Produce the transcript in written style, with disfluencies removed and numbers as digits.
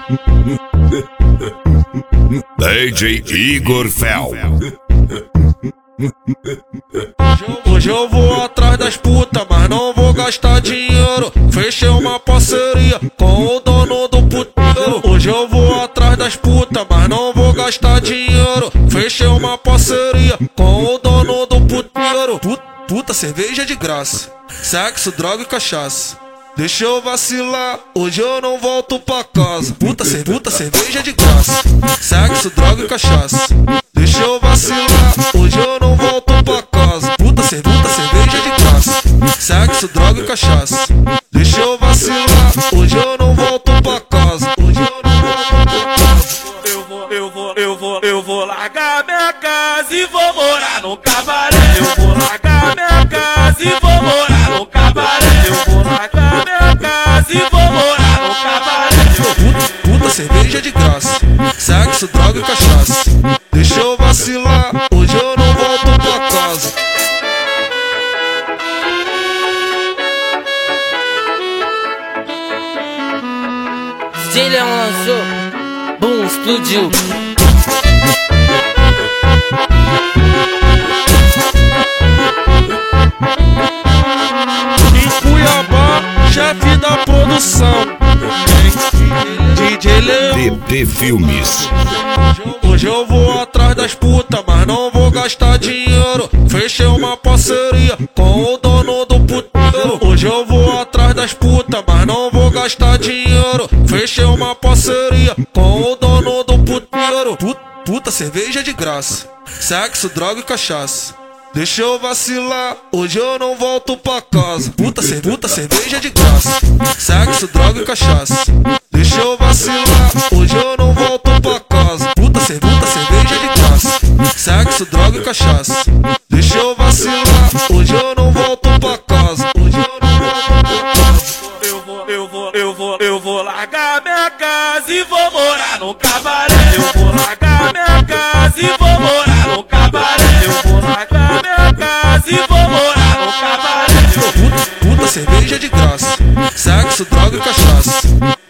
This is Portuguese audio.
DJ Igor Fel. Hoje eu vou atrás das putas, mas não vou gastar dinheiro. Fechei uma parceria com o dono do puteiro. Hoje eu vou atrás das putas, mas não vou gastar dinheiro. Fechei uma parceria com o dono do puteiro. Puta, cerveja de graça, sexo, droga e cachaça. Deixa eu vacilar, hoje eu não volto pra casa. Puta, cerveja de graça, sexo, droga e cachaça. Deixa eu vacilar, hoje eu não volto pra casa. Puta, cerveja de graça, sexo, droga e cachaça. Deixa eu vacilar, hoje eu não volto pra casa. Hoje eu não volto pra casa. Eu vou largar minha casa e vou morar num cabaré. Eu vou largar minha casa e vou morar num cabaré. Eu vou largar minha casa e vou morar num cabaré. Puta, cerveja de graça, sexo, droga e cachaça. Deixa eu vacilar, hoje eu não volto pra casa. DJ Leão lançou, bum, explodiu. Em Cuiabá, chefe da produção, DJ Leão. DD Filmes. Hoje eu vou atrás das putas, mas não vou gastar dinheiro. Fechei uma parceria com o dono do puteiro. Hoje eu vou atrás das putas, mas não vou gastar dinheiro. Fechei uma parceria com o dono do puteiro. Puta, cerveja de graça, sexo, droga e cachaça. Deixa eu vacilar, hoje eu não volto pra casa. Puta, cerveja de graça, sexo, droga e cachaça. Deixa eu vacilar, hoje eu não volto pra casa. Puta, cerveja de graça, sexo, droga e cachaça. Deixa eu vacilar, hoje eu não volto pra casa. Hoje eu não volto pra casa. Eu vou largar minha casa e vou morar num cabaré. Eu vou largar minha casa e vou morar num cabaré. Eu vou largar minha casa e vou morar num cabaré. Puta, cerveja de graça, sexo, droga e cachaça.